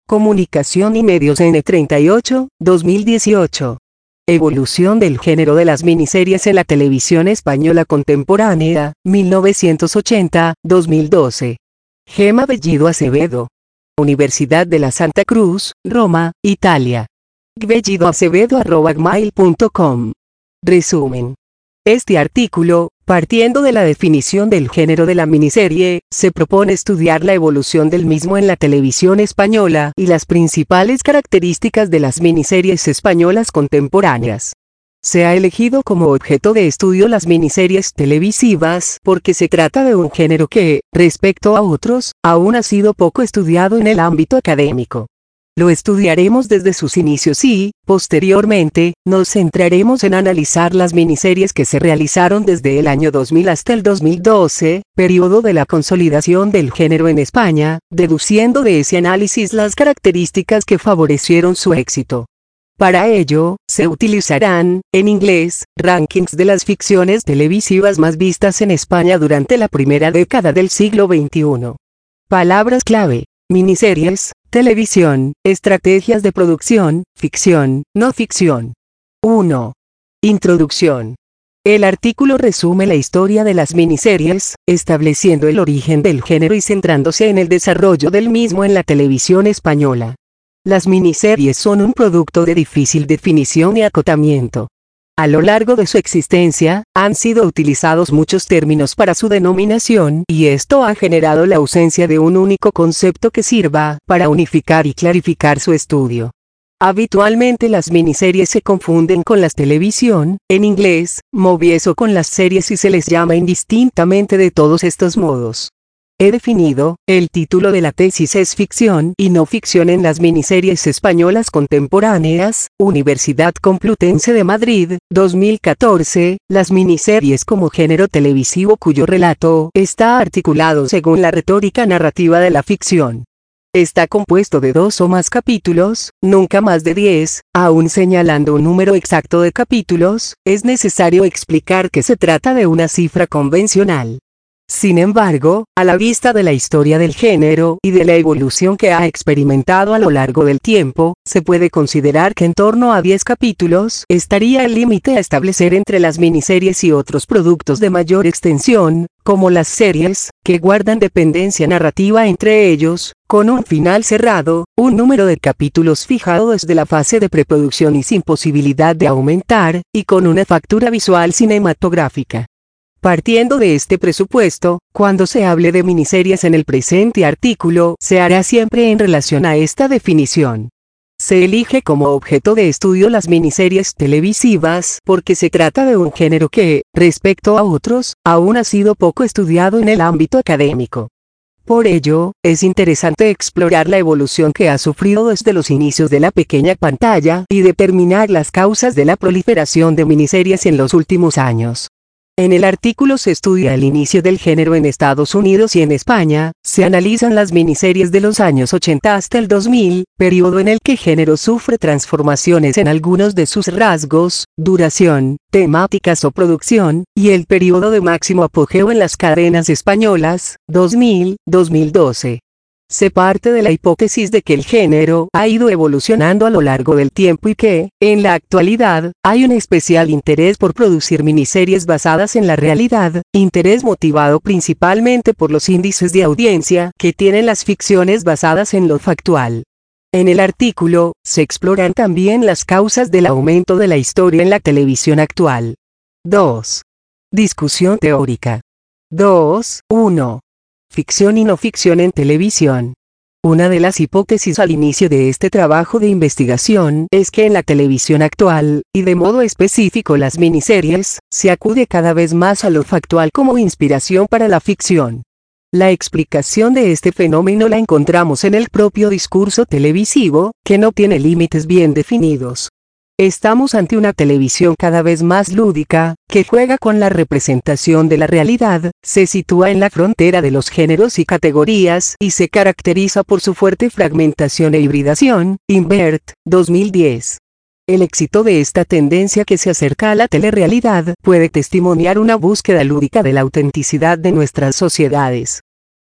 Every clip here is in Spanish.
Comunicación y Medios N38, 2018. Evolución del género de las miniseries en la televisión española contemporánea, 1980-2012. Gema Bellido Acevedo. Universidad de la Santa Cruz, Roma, Italia. bellidoacevedo@gmail.com. Resumen. Este artículo, partiendo de la definición del género de la miniserie, se propone estudiar la evolución del mismo en la televisión española y las principales características de las miniseries españolas contemporáneas. Se ha elegido como objeto de estudio las miniseries televisivas porque se trata de un género que, respecto a otros, aún ha sido poco estudiado en el ámbito académico. Lo estudiaremos desde sus inicios y, posteriormente, nos centraremos en analizar las miniseries que se realizaron desde el año 2000 hasta el 2012, periodo de la consolidación del género en España, deduciendo de ese análisis las características que favorecieron su éxito. Para ello, se utilizarán, en inglés, rankings de las ficciones televisivas más vistas en España durante la primera década del siglo XXI. Palabras clave: miniseries, televisión, estrategias de producción, ficción, no ficción. 1. Introducción. El artículo resume la historia de las miniseries, estableciendo el origen del género y centrándose en el desarrollo del mismo en la televisión española. Las miniseries son un producto de difícil definición y acotamiento. A lo largo de su existencia, han sido utilizados muchos términos para su denominación, y esto ha generado la ausencia de un único concepto que sirva para unificar y clarificar su estudio. Habitualmente las miniseries se confunden con las televisión, en inglés, movies, o con las series, y se les llama indistintamente de todos estos modos. He definido, el título de la tesis es Ficción y no ficción en las miniseries españolas contemporáneas, Universidad Complutense de Madrid, 2014, las miniseries como género televisivo cuyo relato está articulado según la retórica narrativa de la ficción. Está compuesto de 2 o más capítulos, nunca más de 10, aún señalando un número exacto de capítulos, es necesario explicar que se trata de una cifra convencional. Sin embargo, a la vista de la historia del género y de la evolución que ha experimentado a lo largo del tiempo, se puede considerar que en torno a 10 capítulos estaría el límite a establecer entre las miniseries y otros productos de mayor extensión, como las series, que guardan dependencia narrativa entre ellos, con un final cerrado, un número de capítulos fijado desde la fase de preproducción y sin posibilidad de aumentar, y con una factura visual cinematográfica. Partiendo de este presupuesto, cuando se hable de miniseries en el presente artículo, se hará siempre en relación a esta definición. Se elige como objeto de estudio las miniseries televisivas porque se trata de un género que, respecto a otros, aún ha sido poco estudiado en el ámbito académico. Por ello, es interesante explorar la evolución que ha sufrido desde los inicios de la pequeña pantalla y determinar las causas de la proliferación de miniseries en los últimos años. En el artículo se estudia el inicio del género en Estados Unidos y en España, se analizan las miniseries de los años 80 hasta el 2000, periodo en el que el género sufre transformaciones en algunos de sus rasgos, duración, temáticas o producción, y el periodo de máximo apogeo en las cadenas españolas, 2000-2012. Se parte de la hipótesis de que el género ha ido evolucionando a lo largo del tiempo y que, en la actualidad, hay un especial interés por producir miniseries basadas en la realidad, interés motivado principalmente por los índices de audiencia que tienen las ficciones basadas en lo factual. En el artículo, se exploran también las causas del aumento de la historia en la televisión actual. 2. Discusión teórica. 2.1. Ficción y no ficción en televisión. Una de las hipótesis al inicio de este trabajo de investigación es que en la televisión actual, y de modo específico las miniseries, se acude cada vez más a lo factual como inspiración para la ficción. La explicación de este fenómeno la encontramos en el propio discurso televisivo, que no tiene límites bien definidos. Estamos ante una televisión cada vez más lúdica, que juega con la representación de la realidad, se sitúa en la frontera de los géneros y categorías y se caracteriza por su fuerte fragmentación e hibridación. Invert, 2010. El éxito de esta tendencia que se acerca a la telerrealidad puede testimoniar una búsqueda lúdica de la autenticidad de nuestras sociedades.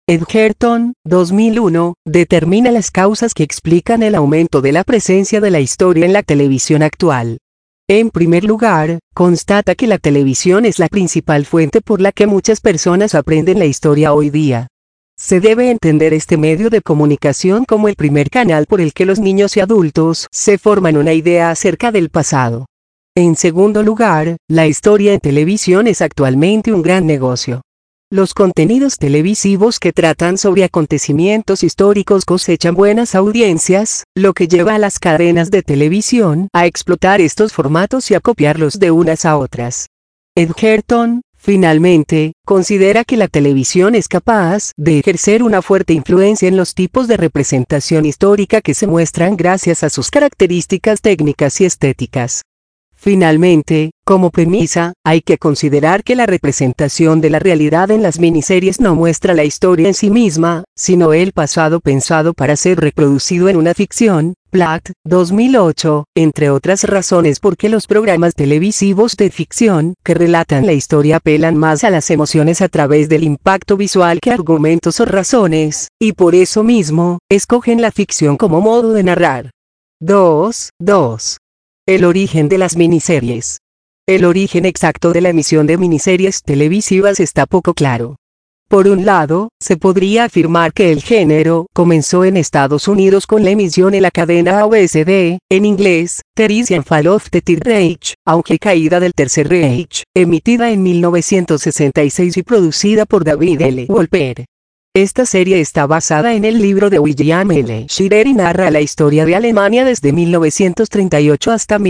Edgerton, 2001, determina las causas que explican el aumento de la presencia de la historia en la televisión actual. En primer lugar, constata que la televisión es la principal fuente por la que muchas personas aprenden la historia hoy día. Se debe entender este medio de comunicación como el primer canal por el que los niños y adultos se forman una idea acerca del pasado. En segundo lugar, la historia en televisión es actualmente un gran negocio. Los contenidos televisivos que tratan sobre acontecimientos históricos cosechan buenas audiencias, lo que lleva a las cadenas de televisión a explotar estos formatos y a copiarlos de unas a otras. Edgerton, finalmente, considera que la televisión es capaz de ejercer una fuerte influencia en los tipos de representación histórica que se muestran gracias a sus características técnicas y estéticas. Finalmente, como premisa, hay que considerar que la representación de la realidad en las miniseries no muestra la historia en sí misma, sino el pasado pensado para ser reproducido en una ficción. Platt, 2008, entre otras razones porque los programas televisivos de ficción que relatan la historia apelan más a las emociones a través del impacto visual que argumentos o razones, y por eso mismo, escogen la ficción como modo de narrar. 2. El origen de las miniseries. El origen exacto de la emisión de miniseries televisivas está poco claro. Por un lado, se podría afirmar que el género comenzó en Estados Unidos con la emisión en la cadena ABCD, en inglés, Terrence and Fall of the Third Reich, aunque Caída del Tercer Reich, emitida en 1966 y producida por David L. Wolper. Esta serie está basada en el libro de William L. Shirer y narra la historia de Alemania desde 1938 hasta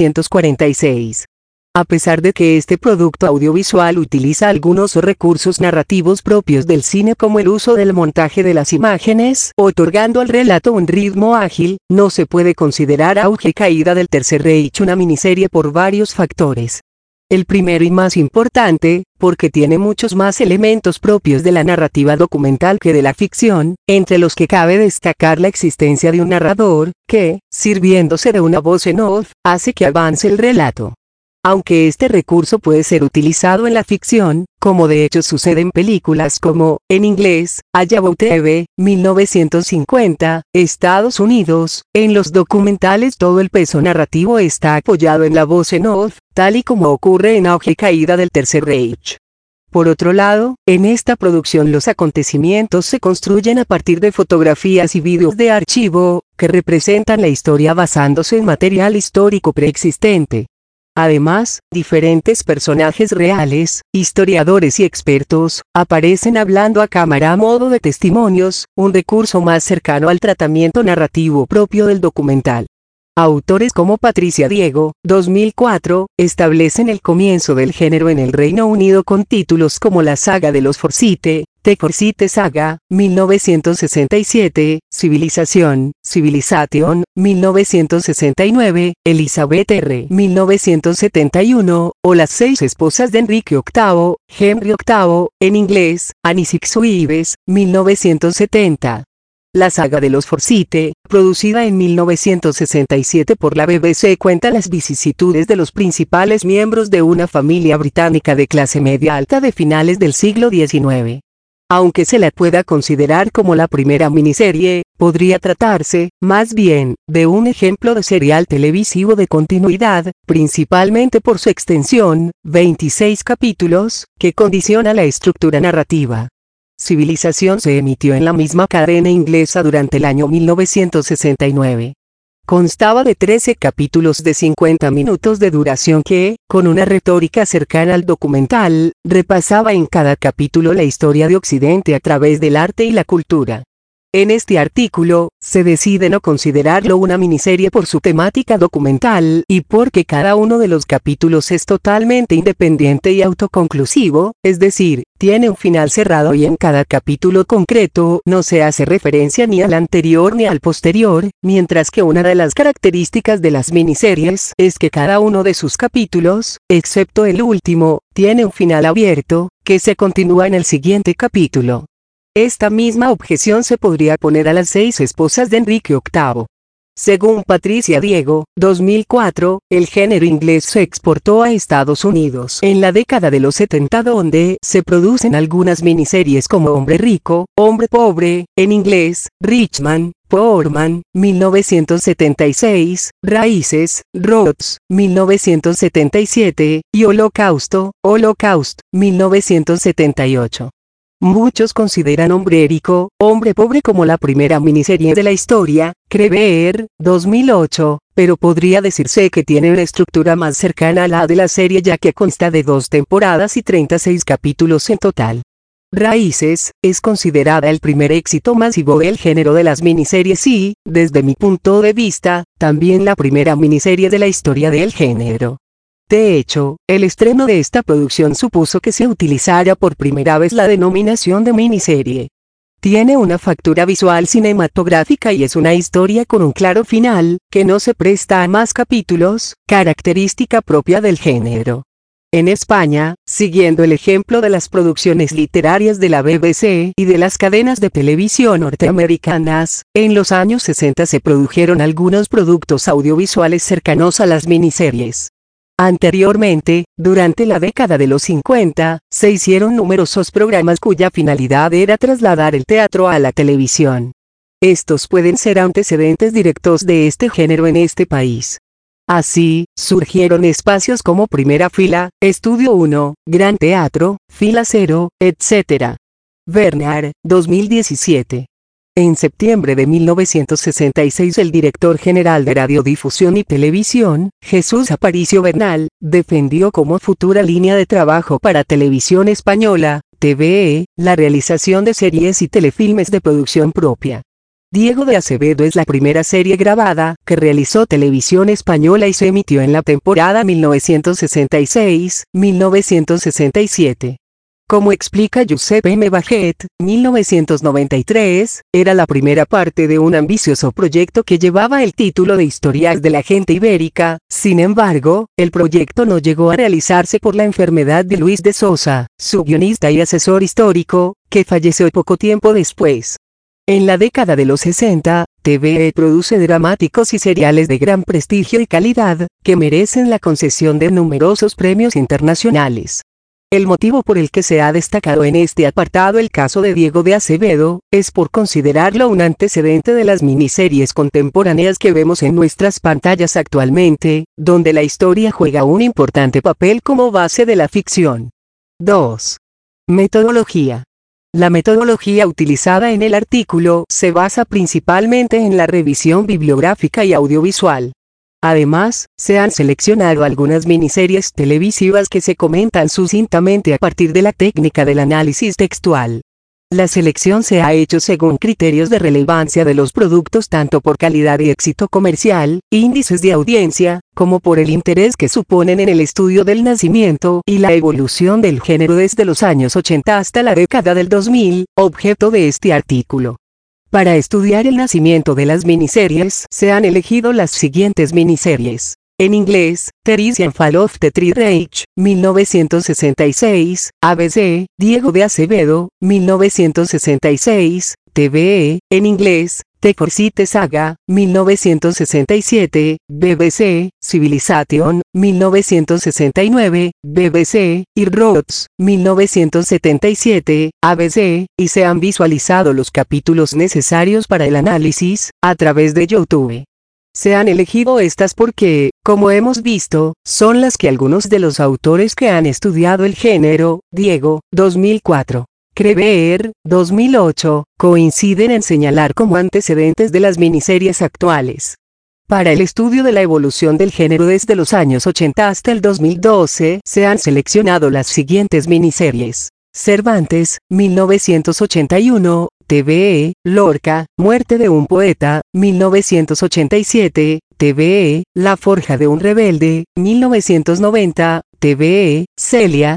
1946. A pesar de que este producto audiovisual utiliza algunos recursos narrativos propios del cine como el uso del montaje de las imágenes, otorgando al relato un ritmo ágil, no se puede considerar Auge y Caída del Tercer Reich una miniserie por varios factores. El primero y más importante, porque tiene muchos más elementos propios de la narrativa documental que de la ficción, entre los que cabe destacar la existencia de un narrador, que, sirviéndose de una voz en off, hace que avance el relato. Aunque este recurso puede ser utilizado en la ficción, como de hecho sucede en películas como, en inglés, All About Eve, 1950, Estados Unidos, en los documentales todo el peso narrativo está apoyado en la voz en off, tal y como ocurre en Auge y Caída del Tercer Reich. Por otro lado, en esta producción los acontecimientos se construyen a partir de fotografías y vídeos de archivo, que representan la historia basándose en material histórico preexistente. Además, diferentes personajes reales, historiadores y expertos, aparecen hablando a cámara a modo de testimonios, un recurso más cercano al tratamiento narrativo propio del documental. Autores como Patricia Diego, 2004, establecen el comienzo del género en el Reino Unido con títulos como La saga de los Forsyte, The Forsyte Saga, 1967, Civilization, 1969, Elizabeth R. 1971, o Las seis esposas de Enrique VIII, Henry VIII, en inglés, Annie Six Wives, 1970. La saga de los Forsyte, producida en 1967 por la BBC, cuenta las vicisitudes de los principales miembros de una familia británica de clase media alta de finales del siglo XIX. Aunque se la pueda considerar como la primera miniserie, podría tratarse, más bien, de un ejemplo de serial televisivo de continuidad, principalmente por su extensión, 26 capítulos, que condiciona la estructura narrativa. Civilization se emitió en la misma cadena inglesa durante el año 1969. Constaba de 13 capítulos de 50 minutos de duración que, con una retórica cercana al documental, repasaba en cada capítulo la historia de Occidente a través del arte y la cultura. En este artículo, se decide no considerarlo una miniserie por su temática documental y porque cada uno de los capítulos es totalmente independiente y autoconclusivo, es decir, tiene un final cerrado y en cada capítulo concreto no se hace referencia ni al anterior ni al posterior, mientras que una de las características de las miniseries es que cada uno de sus capítulos, excepto el último, tiene un final abierto, que se continúa en el siguiente capítulo. Esta misma objeción se podría poner a Las seis esposas de Enrique VIII. Según Patricia Diego, 2004, el género inglés se exportó a Estados Unidos en la década de los 70, donde se producen algunas miniseries como Hombre Rico, Hombre Pobre, en inglés, Rich Man, Poor Man, 1976, Raíces, Roots, 1977, y Holocausto, Holocaust, 1978. Muchos consideran Hombre Rico, Hombre Pobre como la primera miniserie de la historia, Creer, 2008, pero podría decirse que tiene una estructura más cercana a la de la serie, ya que consta de 2 temporadas y 36 capítulos en total. Raíces, es considerada el primer éxito masivo del género de las miniseries y, desde mi punto de vista, también la primera miniserie de la historia del género. De hecho, el estreno de esta producción supuso que se utilizara por primera vez la denominación de miniserie. Tiene una factura visual cinematográfica y es una historia con un claro final, que no se presta a más capítulos, característica propia del género. En España, siguiendo el ejemplo de las producciones literarias de la BBC y de las cadenas de televisión norteamericanas, en los años 60 se produjeron algunos productos audiovisuales cercanos a las miniseries. Anteriormente, durante la década de los 50, se hicieron numerosos programas cuya finalidad era trasladar el teatro a la televisión. Estos pueden ser antecedentes directos de este género en este país. Así, surgieron espacios como Primera Fila, Estudio 1, Gran Teatro, Fila 0, etc. Bernard, 2017. En septiembre de 1966 el director general de Radiodifusión y Televisión, Jesús Aparicio Bernal, defendió como futura línea de trabajo para Televisión Española, TVE, la realización de series y telefilmes de producción propia. Diego de Acevedo es la primera serie grabada que realizó Televisión Española y se emitió en la temporada 1966-1967. Como explica Josep M. Baget, 1993, era la primera parte de un ambicioso proyecto que llevaba el título de Historias de la Gente Ibérica. Sin embargo, el proyecto no llegó a realizarse por la enfermedad de Luis de Sosa, su guionista y asesor histórico, que falleció poco tiempo después. En la década de los 60, TVE produce dramáticos y seriales de gran prestigio y calidad, que merecen la concesión de numerosos premios internacionales. El motivo por el que se ha destacado en este apartado el caso de Diego de Acevedo, es por considerarlo un antecedente de las miniseries contemporáneas que vemos en nuestras pantallas actualmente, donde la historia juega un importante papel como base de la ficción. 2. Metodología. La metodología utilizada en el artículo se basa principalmente en la revisión bibliográfica y audiovisual. Además, se han seleccionado algunas miniseries televisivas que se comentan sucintamente a partir de la técnica del análisis textual. La selección se ha hecho según criterios de relevancia de los productos tanto por calidad y éxito comercial, índices de audiencia, como por el interés que suponen en el estudio del nacimiento y la evolución del género desde los años 80 hasta la década del 2000, objeto de este artículo. Para estudiar el nacimiento de las miniseries se han elegido las siguientes miniseries. En inglés, Teresian Fall of the Third Reich, 1966, ABC, Diego de Acevedo, 1966, TVE, en inglés, The Corsite Saga, 1967, BBC, Civilization, 1969, BBC, y Roots, 1977, ABC, y se han visualizado los capítulos necesarios para el análisis, a través de YouTube. Se han elegido estas porque, como hemos visto, son las que algunos de los autores que han estudiado el género, Diego, 2004, Creer, 2008, coinciden en señalar como antecedentes de las miniseries actuales. Para el estudio de la evolución del género desde los años 80 hasta el 2012, se han seleccionado las siguientes miniseries. Cervantes, 1981, TVE, Lorca, Muerte de un poeta, 1987, TVE, La forja de un rebelde, 1990, TVE, Celia,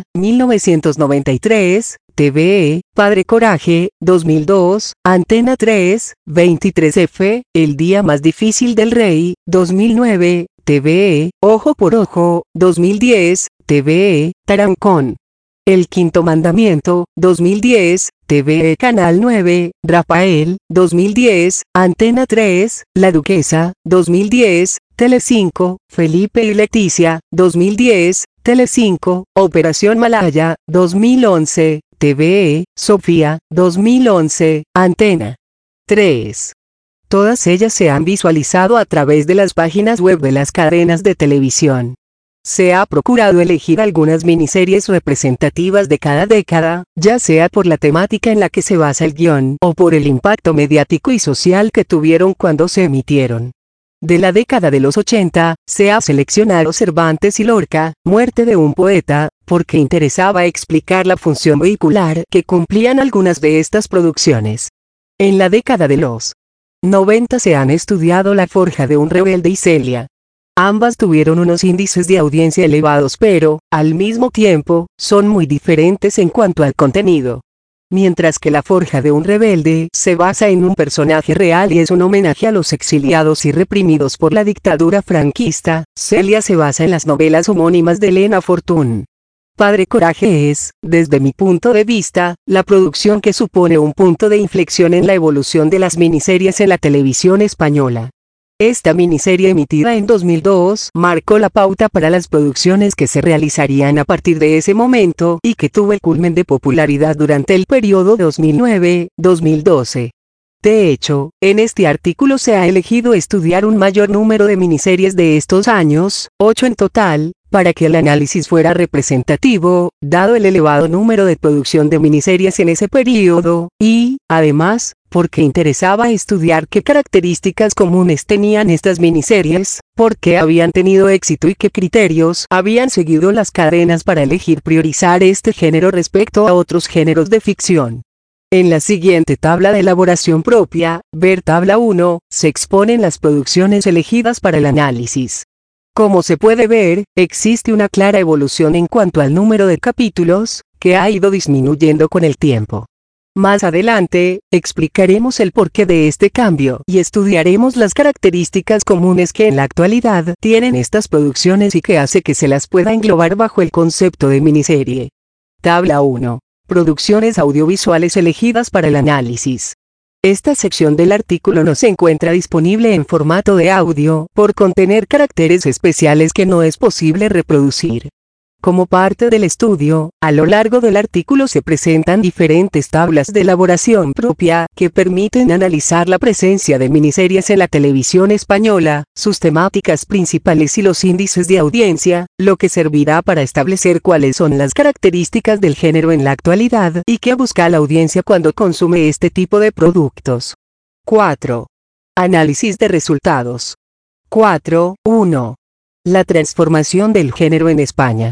1993, TVE, Padre Coraje, 2002, Antena 3, 23F, El día más difícil del rey, 2009, TVE, Ojo por Ojo, 2010, TVE, Tarancón. El quinto mandamiento, 2010, TVE Canal 9, Rafael, 2010, Antena 3, La Duquesa, 2010, Telecinco, Felipe y Leticia, 2010, Telecinco, Operación Malaya, 2011, TVE, Sofía, 2011, Antena 3. Todas ellas se han visualizado a través de las páginas web de las cadenas de televisión. Se ha procurado elegir algunas miniseries representativas de cada década, ya sea por la temática en la que se basa el guión o por el impacto mediático y social que tuvieron cuando se emitieron. De la década de los 80, se ha seleccionado Cervantes y Lorca, Muerte de un poeta, porque interesaba explicar la función vehicular que cumplían algunas de estas producciones. En la década de los 90 se han estudiado La forja de un rebelde y Celia. Ambas tuvieron unos índices de audiencia elevados pero, al mismo tiempo, son muy diferentes en cuanto al contenido. Mientras que La forja de un rebelde se basa en un personaje real y es un homenaje a los exiliados y reprimidos por la dictadura franquista, Celia se basa en las novelas homónimas de Elena Fortún. Padre Coraje es, desde mi punto de vista, la producción que supone un punto de inflexión en la evolución de las miniseries en la televisión española. Esta miniserie emitida en 2002 marcó la pauta para las producciones que se realizarían a partir de ese momento y que tuvo el culmen de popularidad durante el periodo 2009-2012. De hecho, en este artículo se ha elegido estudiar un mayor número de miniseries de estos años, 8 en total, para que el análisis fuera representativo, dado el elevado número de producción de miniseries en ese periodo, y, además, porque interesaba estudiar qué características comunes tenían estas miniseries, por qué habían tenido éxito y qué criterios habían seguido las cadenas para elegir priorizar este género respecto a otros géneros de ficción. En la siguiente tabla de elaboración propia, ver tabla 1, se exponen las producciones elegidas para el análisis. Como se puede ver, existe una clara evolución en cuanto al número de capítulos, que ha ido disminuyendo con el tiempo. Más adelante, explicaremos el porqué de este cambio y estudiaremos las características comunes que en la actualidad tienen estas producciones y que hace que se las pueda englobar bajo el concepto de miniserie. Tabla 1. Producciones audiovisuales elegidas para el análisis. Esta sección del artículo no se encuentra disponible en formato de audio, por contener caracteres especiales que no es posible reproducir. Como parte del estudio, a lo largo del artículo se presentan diferentes tablas de elaboración propia, que permiten analizar la presencia de miniseries en la televisión española, sus temáticas principales y los índices de audiencia, lo que servirá para establecer cuáles son las características del género en la actualidad y qué busca la audiencia cuando consume este tipo de productos. 4. Análisis de resultados. 4.1. La transformación del género en España.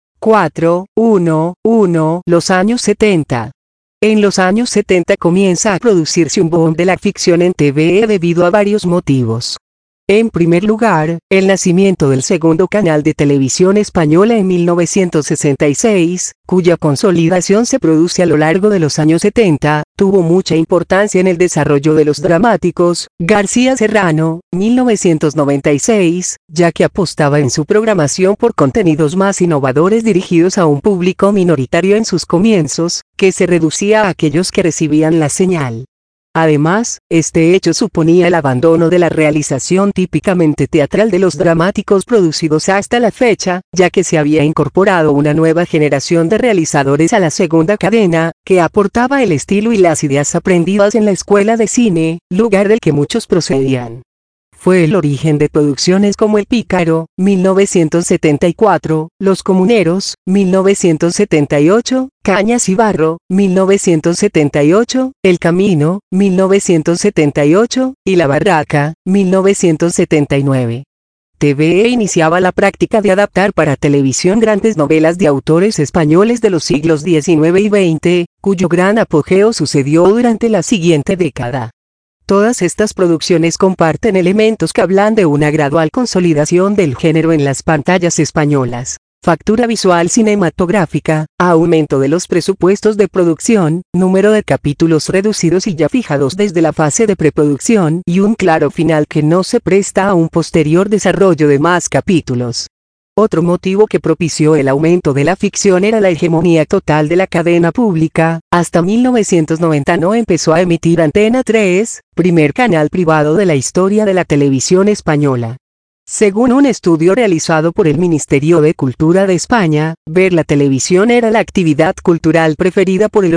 4.1.1. Los años 70. En los años 70 comienza a producirse un boom de la ficción en TVE debido a varios motivos. En primer lugar, el nacimiento del segundo canal de televisión española en 1966, cuya consolidación se produce a lo largo de los años 70, tuvo mucha importancia en el desarrollo de los dramáticos. García Serrano, 1996, ya que apostaba en su programación por contenidos más innovadores dirigidos a un público minoritario en sus comienzos, que se reducía a aquellos que recibían la señal. Además, este hecho suponía el abandono de la realización típicamente teatral de los dramáticos producidos hasta la fecha, ya que se había incorporado una nueva generación de realizadores a la segunda cadena, que aportaba el estilo y las ideas aprendidas en la escuela de cine, lugar del que muchos procedían. Fue el origen de producciones como El Pícaro, 1974, Los Comuneros, 1978, Cañas y Barro, 1978, El Camino, 1978, y La Barraca, 1979. TVE iniciaba la práctica de adaptar para televisión grandes novelas de autores españoles de los siglos XIX y XX, cuyo gran apogeo sucedió durante la siguiente década. Todas estas producciones comparten elementos que hablan de una gradual consolidación del género en las pantallas españolas: factura visual cinematográfica, aumento de los presupuestos de producción, número de capítulos reducidos y ya fijados desde la fase de preproducción, y un claro final que no se presta a un posterior desarrollo de más capítulos. Otro motivo que propició el aumento de la ficción era la hegemonía total de la cadena pública. Hasta 1990 no empezó a emitir Antena 3, primer canal privado de la historia de la televisión española. Según un estudio realizado por el Ministerio de Cultura de España, ver la televisión era la actividad cultural preferida por el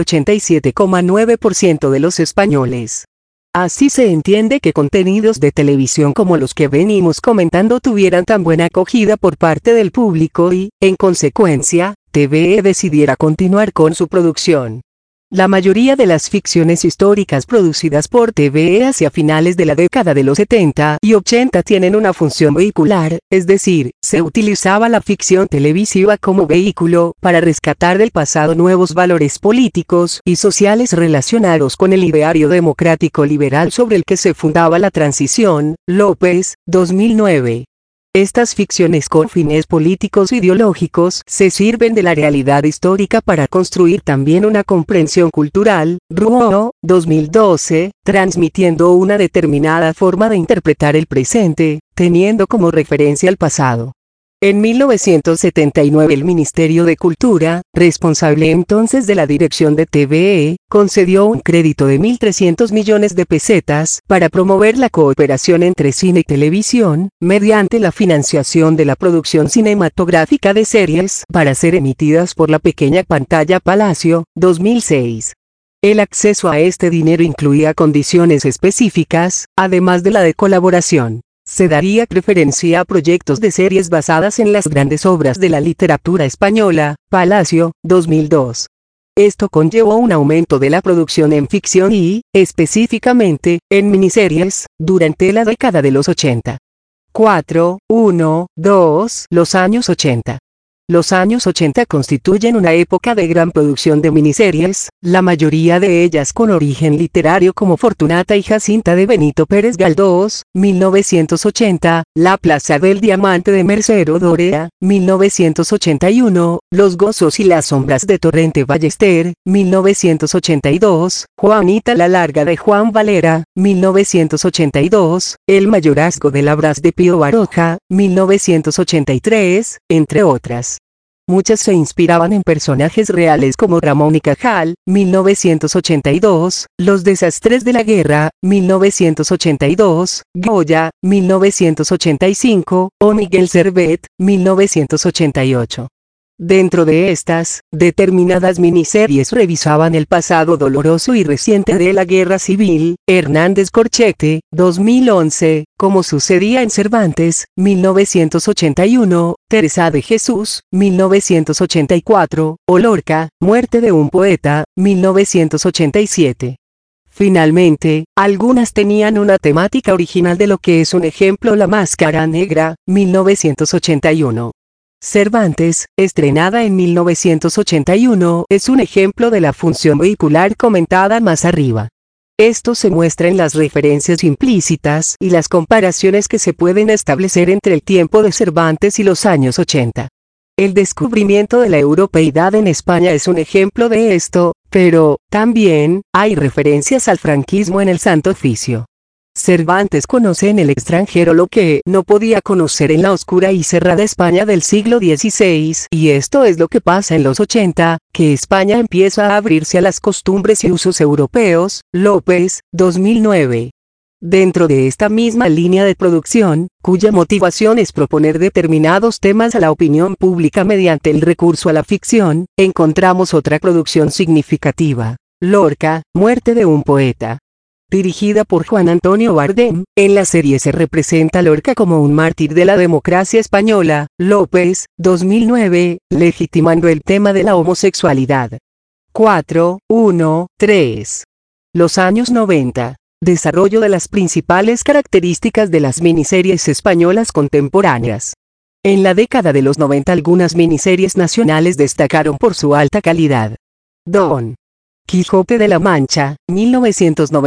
87,9% de los españoles. Así se entiende que contenidos de televisión como los que venimos comentando tuvieran tan buena acogida por parte del público y, en consecuencia, TVE decidiera continuar con su producción. La mayoría de las ficciones históricas producidas por TVE hacia finales de la década de los 70 y 80 tienen una función vehicular, es decir, se utilizaba la ficción televisiva como vehículo para rescatar del pasado nuevos valores políticos y sociales relacionados con el ideario democrático liberal sobre el que se fundaba la transición. López, 2009. Estas ficciones con fines políticos ideológicos se sirven de la realidad histórica para construir también una comprensión cultural. Ruo, 2012, transmitiendo una determinada forma de interpretar el presente, teniendo como referencia el pasado. En 1979 el Ministerio de Cultura, responsable entonces de la dirección de TVE, concedió un crédito de 1.300 millones de pesetas para promover la cooperación entre cine y televisión, mediante la financiación de la producción cinematográfica de series para ser emitidas por la pequeña pantalla Palacio, 2006. El acceso a este dinero incluía condiciones específicas, además de la de colaboración. Se daría preferencia a proyectos de series basadas en las grandes obras de la literatura española. Palacio, 2002. Esto conllevó un aumento de la producción en ficción y, específicamente, en miniseries, durante la década de los 80. 4, 1, 2. Los años 80. Los años 80 constituyen una época de gran producción de miniseries, la mayoría de ellas con origen literario como Fortunata y Jacinta de Benito Pérez Galdós, 1980, La Plaza del Diamante de Mercero Dorea, 1981, Los Gozos y las Sombras de Torrente Ballester, 1982, Juanita la Larga de Juan Valera, 1982, El Mayorazgo de Labras de Pío Baroja, 1983, entre otras. Muchas se inspiraban en personajes reales como Ramón y Cajal, 1982, Los Desastres de la Guerra, 1982, Goya, 1985, o Miguel Servet, 1988. Dentro de estas, determinadas miniseries revisaban el pasado doloroso y reciente de la Guerra Civil. Hernández Corchete, 2011, como sucedía en Cervantes, 1981, Teresa de Jesús, 1984, o Lorca, Muerte de un poeta, 1987. Finalmente, algunas tenían una temática original de lo que es un ejemplo La Máscara Negra, 1981. Cervantes, estrenada en 1981, es un ejemplo de la función vehicular comentada más arriba. Esto se muestra en las referencias implícitas y las comparaciones que se pueden establecer entre el tiempo de Cervantes y los años 80. El descubrimiento de la europeidad en España es un ejemplo de esto, pero, también, hay referencias al franquismo en el Santo Oficio. Cervantes conoce en el extranjero lo que no podía conocer en la oscura y cerrada España del siglo XVI, y esto es lo que pasa en los 80, que España empieza a abrirse a las costumbres y usos europeos. López, 2009. Dentro de esta misma línea de producción, cuya motivación es proponer determinados temas a la opinión pública mediante el recurso a la ficción, encontramos otra producción significativa. Lorca, Muerte de un poeta. Dirigida por Juan Antonio Bardem, en la serie se representa a Lorca como un mártir de la democracia española. López, 2009, legitimando el tema de la homosexualidad. 4, 1, 3. Los años 90. Desarrollo de las principales características de las miniseries españolas contemporáneas. En la década de los 90 algunas miniseries nacionales destacaron por su alta calidad. Don Quijote de la Mancha,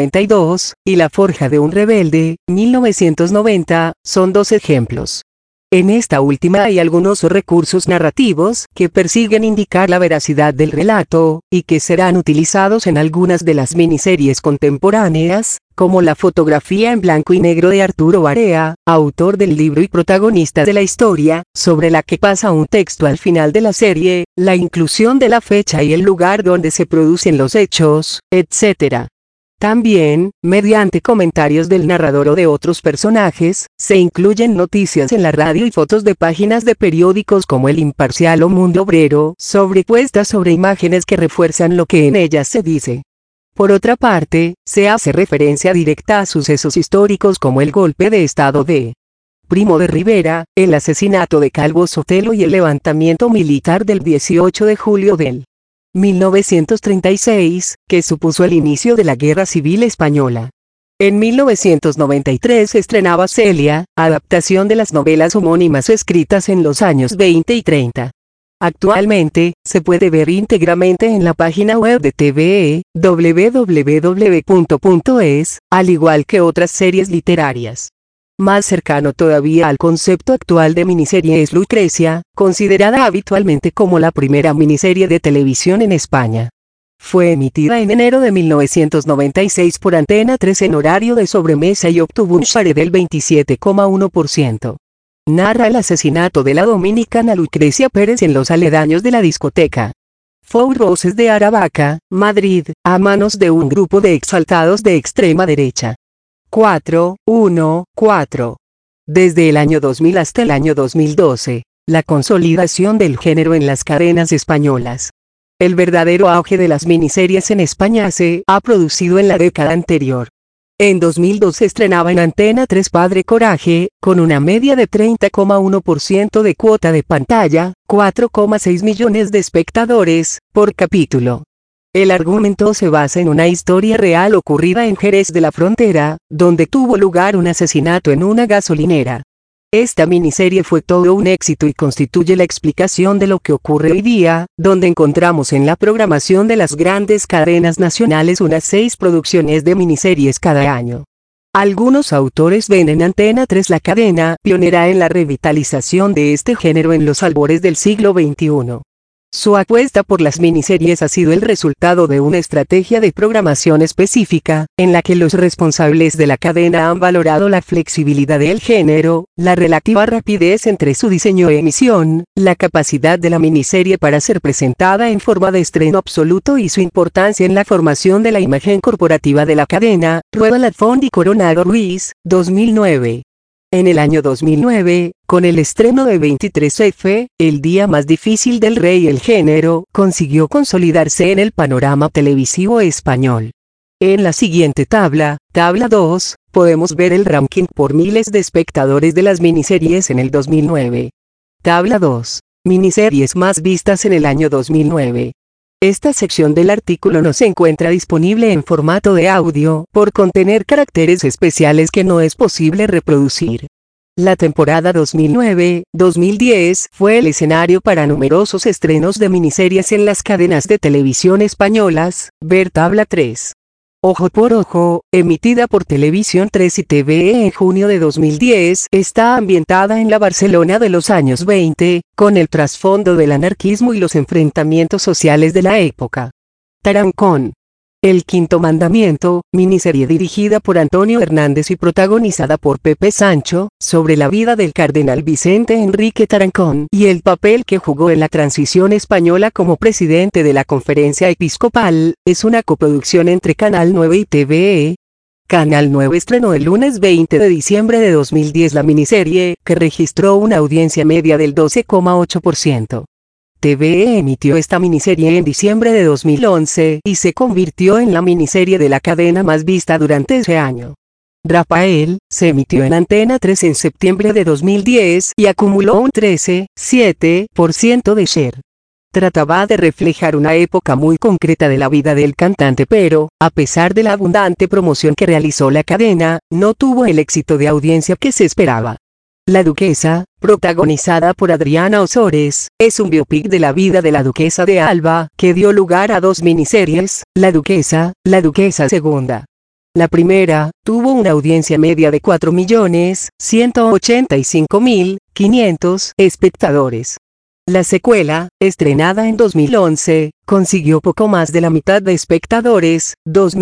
1992, y La Forja de un Rebelde, 1990, son dos ejemplos. En esta última hay algunos recursos narrativos que persiguen indicar la veracidad del relato, y que serán utilizados en algunas de las miniseries contemporáneas, como la fotografía en blanco y negro de Arturo Barea, autor del libro y protagonista de la historia, sobre la que pasa un texto al final de la serie, la inclusión de la fecha y el lugar donde se producen los hechos, etc. También, mediante comentarios del narrador o de otros personajes, se incluyen noticias en la radio y fotos de páginas de periódicos como El Imparcial o Mundo Obrero, sobrepuestas sobre imágenes que refuerzan lo que en ellas se dice. Por otra parte, se hace referencia directa a sucesos históricos como el golpe de estado de Primo de Rivera, el asesinato de Calvo Sotelo y el levantamiento militar del 18 de julio del 1936, que supuso el inicio de la Guerra Civil Española. En 1993 se estrenaba Celia, adaptación de las novelas homónimas escritas en los años 20 y 30. Actualmente, se puede ver íntegramente en la página web de TVE, www.es, al igual que otras series literarias. Más cercano todavía al concepto actual de miniserie es Lucrecia, considerada habitualmente como la primera miniserie de televisión en España. Fue emitida en enero de 1996 por Antena 3 en horario de sobremesa y obtuvo un share del 27,1%. Narra el asesinato de la dominicana Lucrecia Pérez en los aledaños de la discoteca Four Roses de Aravaca, Madrid, a manos de un grupo de exaltados de extrema derecha. 4.1.4. Desde el año 2000 hasta el año 2012, la consolidación del género en las cadenas españolas. El verdadero auge de las miniseries en España se ha producido en la década anterior. En 2002 se estrenaba en Antena 3 Padre Coraje, con una media de 30,1% de cuota de pantalla, 4,6 millones de espectadores por capítulo. El argumento se basa en una historia real ocurrida en Jerez de la Frontera, donde tuvo lugar un asesinato en una gasolinera. Esta miniserie fue todo un éxito y constituye la explicación de lo que ocurre hoy día, donde encontramos en la programación de las grandes cadenas nacionales unas 6 producciones de miniseries cada año. Algunos autores ven en Antena 3 la cadena pionera en la revitalización de este género en los albores del siglo XXI. Su apuesta por las miniseries ha sido el resultado de una estrategia de programación específica, en la que los responsables de la cadena han valorado la flexibilidad del género, la relativa rapidez entre su diseño e emisión, la capacidad de la miniserie para ser presentada en forma de estreno absoluto y su importancia en la formación de la imagen corporativa de la cadena. Rueda Lafond y Coronado Ruiz, 2009. En el año 2009, con el estreno de 23F, El día más difícil del rey, el género consiguió consolidarse en el panorama televisivo español. En la siguiente tabla 2, podemos ver el ranking por miles de espectadores de las miniseries en el 2009. Tabla 2. Miniseries más vistas en el año 2009. Esta sección del artículo no se encuentra disponible en formato de audio, por contener caracteres especiales que no es posible reproducir. La temporada 2009-2010 fue el escenario para numerosos estrenos de miniseries en las cadenas de televisión españolas. Ver tabla 3. Ojo por Ojo, emitida por Televisión 3 y TVE en junio de 2010, está ambientada en la Barcelona de los años 20, con el trasfondo del anarquismo y los enfrentamientos sociales de la época. Tarancón. El quinto mandamiento, miniserie dirigida por Antonio Hernández y protagonizada por Pepe Sancho, sobre la vida del cardenal Vicente Enrique Tarancón y el papel que jugó en la transición española como presidente de la Conferencia Episcopal, es una coproducción entre Canal 9 y TVE. Canal 9 estrenó el lunes 20 de diciembre de 2010 la miniserie, que registró una audiencia media del 12,8%. TVE emitió esta miniserie en diciembre de 2011 y se convirtió en la miniserie de la cadena más vista durante ese año. Rafael se emitió en Antena 3 en septiembre de 2010 y acumuló un 13,7% de share. Trataba de reflejar una época muy concreta de la vida del cantante, pero, a pesar de la abundante promoción que realizó la cadena, no tuvo el éxito de audiencia que se esperaba. La Duquesa, protagonizada por Adriana Ozores, es un biopic de la vida de la Duquesa de Alba, que dio lugar a 2 miniseries, La Duquesa II. La primera, tuvo una audiencia media de 4.185.500 espectadores. La secuela, estrenada en 2011, consiguió poco más de la mitad de espectadores,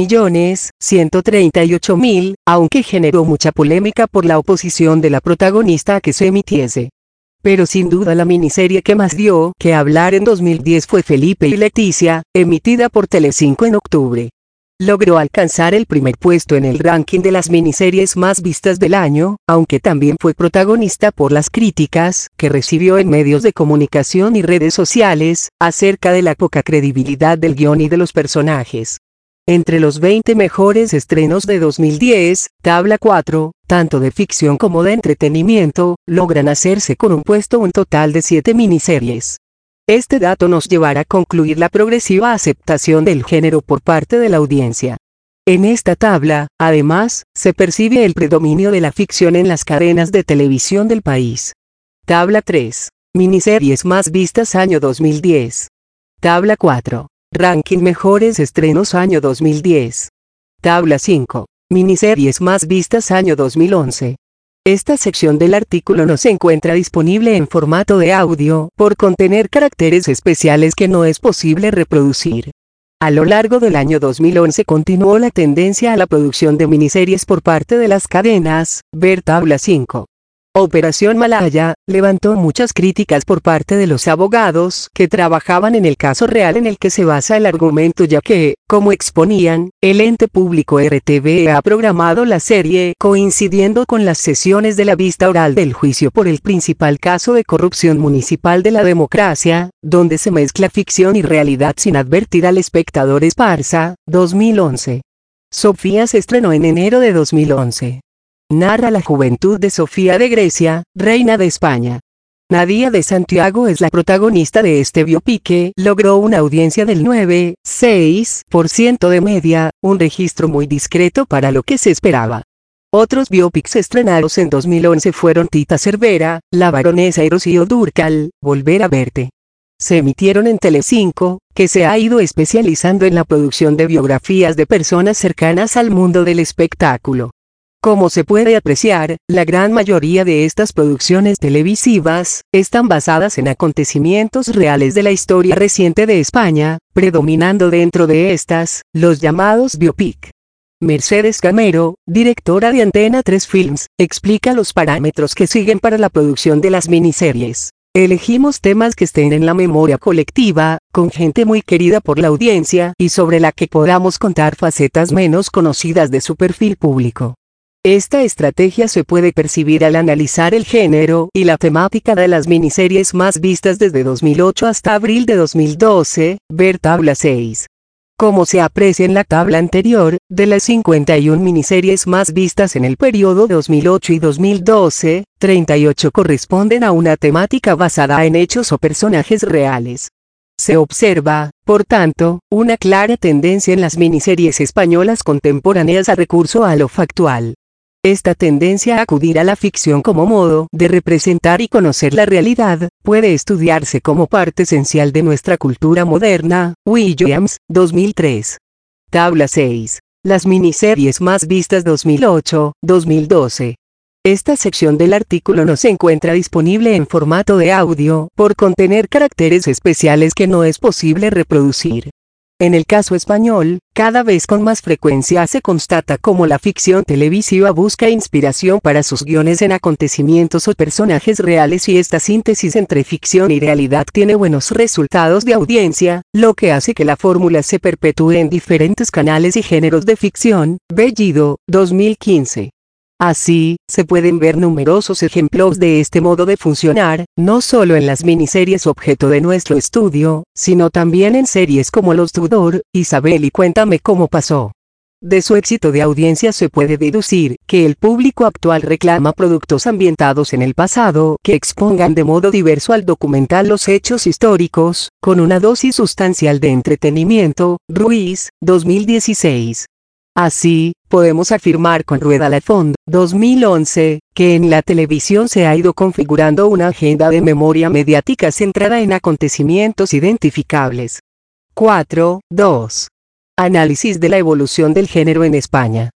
2.138.000, aunque generó mucha polémica por la oposición de la protagonista a que se emitiese. Pero sin duda la miniserie que más dio que hablar en 2010 fue Felipe y Leticia, emitida por Telecinco en octubre. Logró alcanzar el primer puesto en el ranking de las miniseries más vistas del año, aunque también fue protagonista por las críticas que recibió en medios de comunicación y redes sociales, acerca de la poca credibilidad del guión y de los personajes. Entre los 20 mejores estrenos de 2010, Tabla 4, tanto de ficción como de entretenimiento, logran hacerse con un total de 7 miniseries. Este dato nos llevará a concluir la progresiva aceptación del género por parte de la audiencia. En esta tabla, además, se percibe el predominio de la ficción en las cadenas de televisión del país. Tabla 3. Miniseries más vistas año 2010. Tabla 4. Ranking mejores estrenos año 2010. Tabla 5. Miniseries más vistas año 2011. Esta sección del artículo no se encuentra disponible en formato de audio, por contener caracteres especiales que no es posible reproducir. A lo largo del año 2011 continuó la tendencia a la producción de miniseries por parte de las cadenas, ver tabla 5. Operación Malaya, levantó muchas críticas por parte de los abogados que trabajaban en el caso real en el que se basa el argumento, ya que, como exponían, el ente público RTV ha programado la serie coincidiendo con las sesiones de la vista oral del juicio por el principal caso de corrupción municipal de la democracia, donde se mezcla ficción y realidad sin advertir al espectador. Esparza, 2011. Sofía se estrenó en enero de 2011. Narra la juventud de Sofía de Grecia, reina de España. Nadia de Santiago es la protagonista de este biopic que logró una audiencia del 9,6% de media, un registro muy discreto para lo que se esperaba. Otros biopics estrenados en 2011 fueron Tita Cervera, La baronesa y Rocío Dúrcal, Volver a verte. Se emitieron en Telecinco, que se ha ido especializando en la producción de biografías de personas cercanas al mundo del espectáculo. Como se puede apreciar, la gran mayoría de estas producciones televisivas están basadas en acontecimientos reales de la historia reciente de España, predominando dentro de estas, los llamados biopic. Mercedes Camero, directora de Antena 3 Films, explica los parámetros que siguen para la producción de las miniseries. Elegimos temas que estén en la memoria colectiva, con gente muy querida por la audiencia y sobre la que podamos contar facetas menos conocidas de su perfil público. Esta estrategia se puede percibir al analizar el género y la temática de las miniseries más vistas desde 2008 hasta abril de 2012, ver tabla 6. Como se aprecia en la tabla anterior, de las 51 miniseries más vistas en el periodo 2008 y 2012, 38 corresponden a una temática basada en hechos o personajes reales. Se observa, por tanto, una clara tendencia en las miniseries españolas contemporáneas a recurso a lo factual. Esta tendencia a acudir a la ficción como modo de representar y conocer la realidad, puede estudiarse como parte esencial de nuestra cultura moderna. Williams, 2003. Tabla 6. Las miniseries más vistas 2008-2012. Esta sección del artículo no se encuentra disponible en formato de audio, por contener caracteres especiales que no es posible reproducir. En el caso español, cada vez con más frecuencia se constata cómo la ficción televisiva busca inspiración para sus guiones en acontecimientos o personajes reales, y esta síntesis entre ficción y realidad tiene buenos resultados de audiencia, lo que hace que la fórmula se perpetúe en diferentes canales y géneros de ficción. Bellido, 2015. Así, se pueden ver numerosos ejemplos de este modo de funcionar, no solo en las miniseries objeto de nuestro estudio, sino también en series como Los Tudor, Isabel y Cuéntame cómo pasó. De su éxito de audiencia se puede deducir que el público actual reclama productos ambientados en el pasado que expongan de modo diverso al documental los hechos históricos, con una dosis sustancial de entretenimiento. Ruiz, 2016. Así, podemos afirmar con Rueda la Font, 2011, que en la televisión se ha ido configurando una agenda de memoria mediática centrada en acontecimientos identificables. 4.2. Análisis de la evolución del género en España.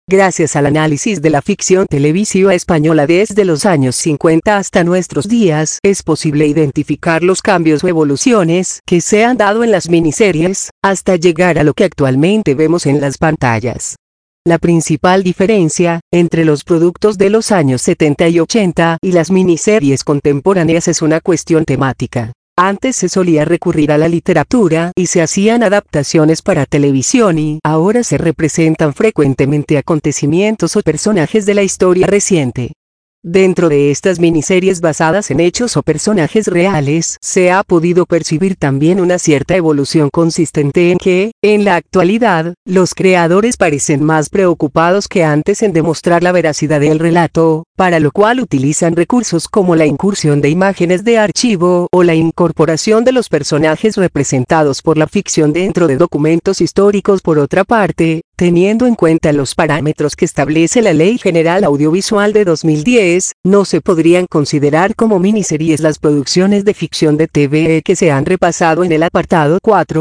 Gracias al análisis de la ficción televisiva española desde los años 50 hasta nuestros días, es posible identificar los cambios o evoluciones que se han dado en las miniseries, hasta llegar a lo que actualmente vemos en las pantallas. La principal diferencia entre los productos de los años 70 y 80 y las miniseries contemporáneas es una cuestión temática. Antes se solía recurrir a la literatura y se hacían adaptaciones para televisión y ahora se representan frecuentemente acontecimientos o personajes de la historia reciente. Dentro de estas miniseries basadas en hechos o personajes reales, se ha podido percibir también una cierta evolución consistente en que, en la actualidad, los creadores parecen más preocupados que antes en demostrar la veracidad del relato, para lo cual utilizan recursos como la incursión de imágenes de archivo o la incorporación de los personajes representados por la ficción dentro de documentos históricos. Por otra parte, teniendo en cuenta los parámetros que establece la Ley General Audiovisual de 2010, no se podrían considerar como miniseries las producciones de ficción de TV que se han repasado en el apartado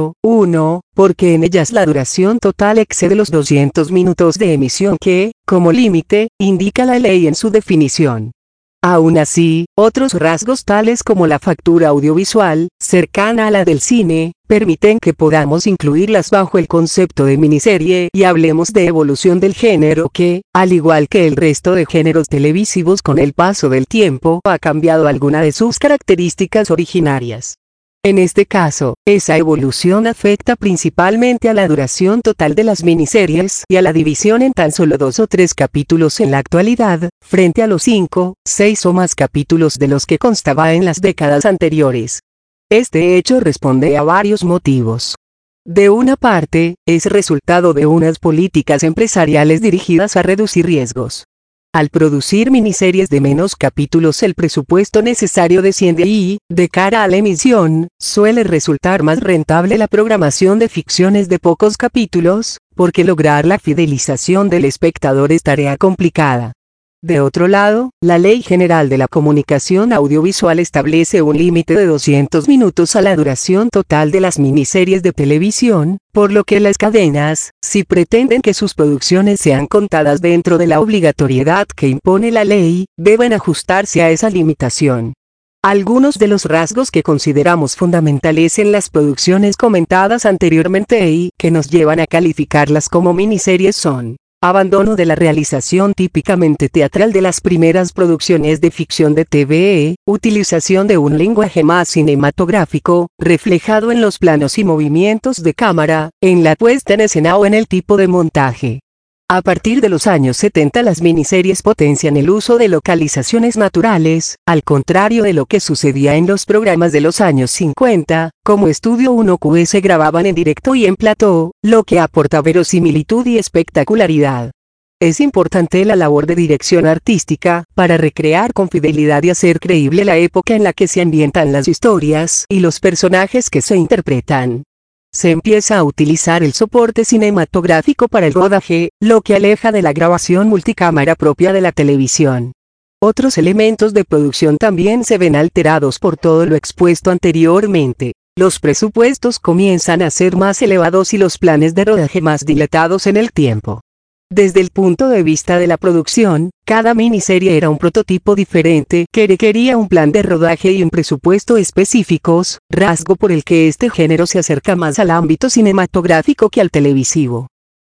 4.1, porque en ellas la duración total excede los 200 minutos de emisión que, como límite, indica la ley en su definición. Aún así, otros rasgos tales como la factura audiovisual, cercana a la del cine, permiten que podamos incluirlas bajo el concepto de miniserie y hablemos de evolución del género que, al igual que el resto de géneros televisivos con el paso del tiempo, ha cambiado alguna de sus características originarias. En este caso, esa evolución afecta principalmente a la duración total de las miniseries y a la división en tan solo 2 o 3 capítulos en la actualidad, frente a los 5, 6 o más capítulos de los que constaba en las décadas anteriores. Este hecho responde a varios motivos. De una parte, es resultado de unas políticas empresariales dirigidas a reducir riesgos. Al producir miniseries de menos capítulos, el presupuesto necesario desciende y, de cara a la emisión, suele resultar más rentable la programación de ficciones de pocos capítulos, porque lograr la fidelización del espectador es tarea complicada. De otro lado, la Ley General de la Comunicación Audiovisual establece un límite de 200 minutos a la duración total de las miniseries de televisión, por lo que las cadenas, si pretenden que sus producciones sean contadas dentro de la obligatoriedad que impone la ley, deben ajustarse a esa limitación. Algunos de los rasgos que consideramos fundamentales en las producciones comentadas anteriormente y que nos llevan a calificarlas como miniseries son: abandono de la realización típicamente teatral de las primeras producciones de ficción de TV, utilización de un lenguaje más cinematográfico, reflejado en los planos y movimientos de cámara, en la puesta en escena o en el tipo de montaje. A partir de los años 70 las miniseries potencian el uso de localizaciones naturales, al contrario de lo que sucedía en los programas de los años 50, como Estudio 1Q se grababan en directo y en plató, lo que aporta verosimilitud y espectacularidad. Es importante la labor de dirección artística, para recrear con fidelidad y hacer creíble la época en la que se ambientan las historias y los personajes que se interpretan. Se empieza a utilizar el soporte cinematográfico para el rodaje, lo que aleja de la grabación multicámara propia de la televisión. Otros elementos de producción también se ven alterados por todo lo expuesto anteriormente. Los presupuestos comienzan a ser más elevados y los planes de rodaje más dilatados en el tiempo. Desde el punto de vista de la producción, cada miniserie era un prototipo diferente que requería un plan de rodaje y un presupuesto específicos, rasgo por el que este género se acerca más al ámbito cinematográfico que al televisivo.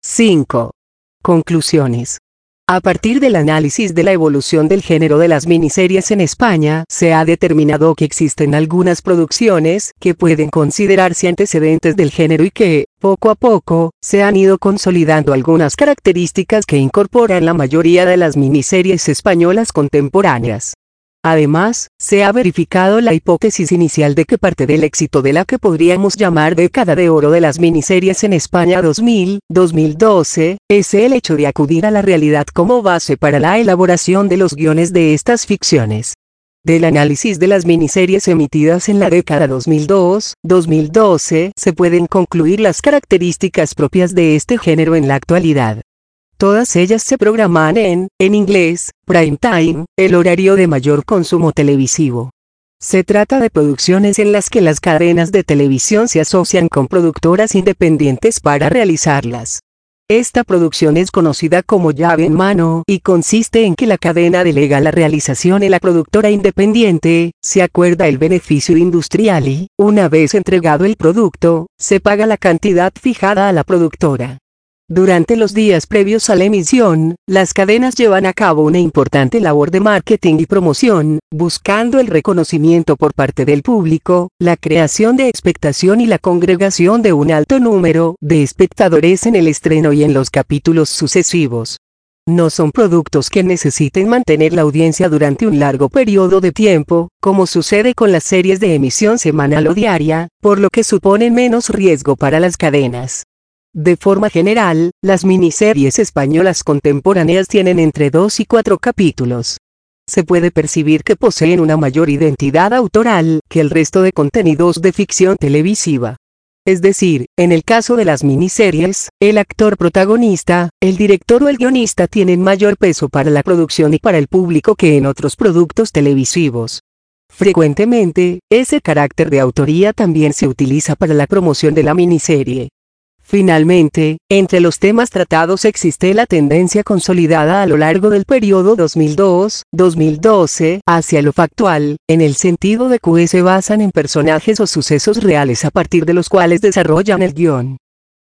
5. Conclusiones. A partir del análisis de la evolución del género de las miniseries en España, se ha determinado que existen algunas producciones que pueden considerarse antecedentes del género y que, poco a poco, se han ido consolidando algunas características que incorporan la mayoría de las miniseries españolas contemporáneas. Además, se ha verificado la hipótesis inicial de que parte del éxito de la que podríamos llamar década de oro de las miniseries en España 2000-2012, es el hecho de acudir a la realidad como base para la elaboración de los guiones de estas ficciones. Del análisis de las miniseries emitidas en la década 2002-2012, se pueden concluir las características propias de este género en la actualidad. Todas ellas se programan en inglés, prime time, el horario de mayor consumo televisivo. Se trata de producciones en las que las cadenas de televisión se asocian con productoras independientes para realizarlas. Esta producción es conocida como llave en mano y consiste en que la cadena delega la realización en la productora independiente, se acuerda el beneficio industrial y, una vez entregado el producto, se paga la cantidad fijada a la productora. Durante los días previos a la emisión, las cadenas llevan a cabo una importante labor de marketing y promoción, buscando el reconocimiento por parte del público, la creación de expectación y la congregación de un alto número de espectadores en el estreno y en los capítulos sucesivos. No son productos que necesiten mantener la audiencia durante un largo periodo de tiempo, como sucede con las series de emisión semanal o diaria, por lo que suponen menos riesgo para las cadenas. De forma general, las miniseries españolas contemporáneas tienen entre 2 y 4 capítulos. Se puede percibir que poseen una mayor identidad autoral que el resto de contenidos de ficción televisiva. Es decir, en el caso de las miniseries, el actor protagonista, el director o el guionista tienen mayor peso para la producción y para el público que en otros productos televisivos. Frecuentemente, ese carácter de autoría también se utiliza para la promoción de la miniserie. Finalmente, entre los temas tratados existe la tendencia consolidada a lo largo del periodo 2002-2012 hacia lo factual, en el sentido de que se basan en personajes o sucesos reales a partir de los cuales desarrollan el guión.